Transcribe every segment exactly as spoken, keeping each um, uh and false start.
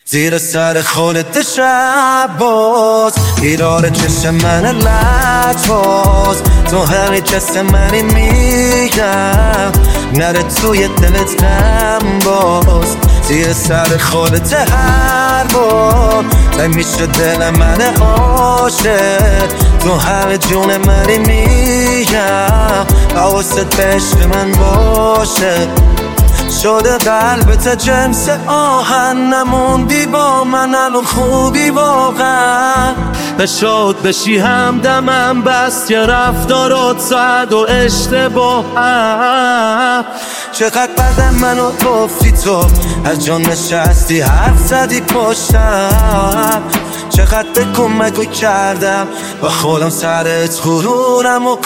زیر سر خودت شب باز ایرار چشم من لج باز تو همین کس منی میگم نره توی دلت غم باز زیر سر خودت هر بار تا میشه دل من عاشق تو همه جون منی میگم حواست به عشق من باشه شده قلبت جنس آهن نموندی با من الان خوبی واقعا بشاد بشی همدمم بس یه رفتارات سعد و اشتباهم چقدر بدم منو گفتی تو از جان نشستی حرف زدی پشتم چقدر به کمکو کردم با خودم سرت غرورم و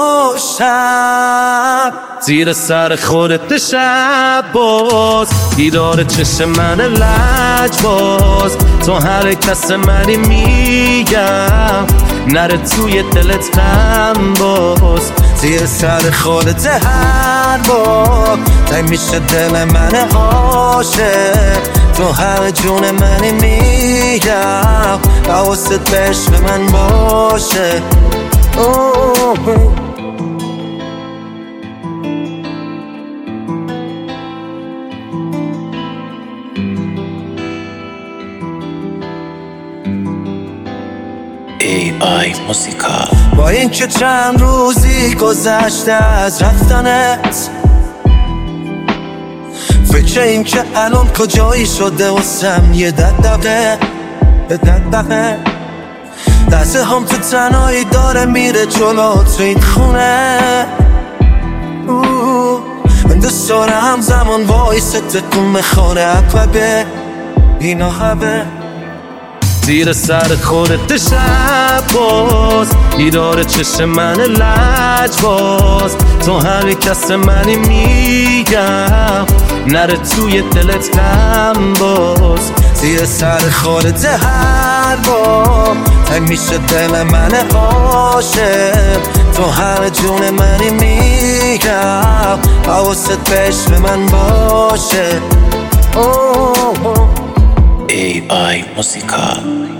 کشتم زیر سر خودت شب باز دیدار چشم من لج باز تو هر کس منی میگم نره توی دلت غم باز زیر سر خودت هر بار تا میشه دل من عاشق تو همه جون منی میگم حواست به عشق من باشه ای آی موسیقا با این که چند روزی گذشته از رفتنت فکر این که الان کجایی شده واسم یه دقدقه یه دقدقه دسته هم تو تنهایی داره میره جلو تو این خونه من دوست دارم همزمان وایسه تکون میخوره عقبه اینا همه زیر سر خودت شب باز دیدار چشم من لج باز تو هر کس منی میگم نره توی دلت غم باز زیر سر خودت هر بار تا میشه دل من عاشق تو هر جون منی میگم حواست به عشق من باشه ای آی موسیقا